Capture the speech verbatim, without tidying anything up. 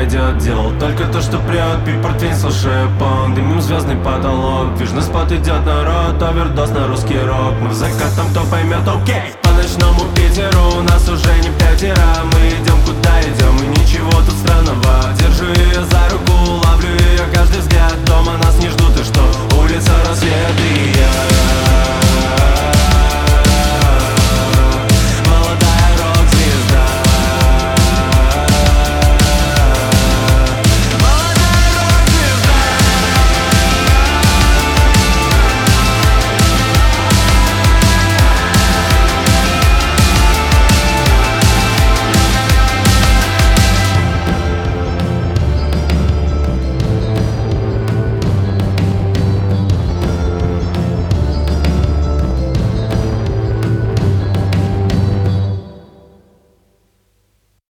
пойдет. Делал только то, что прет, пить портвейн, слушая пон. Дымим звездный потолок, вижу на спот идет народ. Овердоз на русский рок, мы в закатом, кто поймет, окей. По ночному Питеру нас уже не пятеро. Мы идем куда идем и ничего